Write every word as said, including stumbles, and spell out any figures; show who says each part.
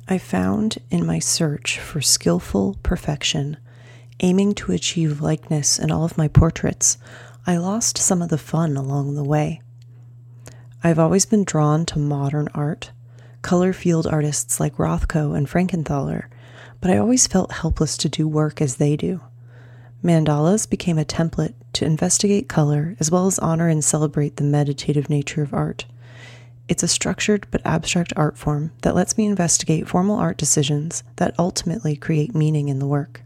Speaker 1: I found in my search for skillful perfection, aiming to achieve likeness in all of my portraits, I lost some of the fun along the way. I've always been drawn to modern art, color field artists like Rothko and Frankenthaler, but I always felt helpless to do work as they do. Mandalas became a template to investigate color as well as honor and celebrate the meditative nature of art. It's a structured but abstract art form that lets me investigate formal art decisions that ultimately create meaning in the work.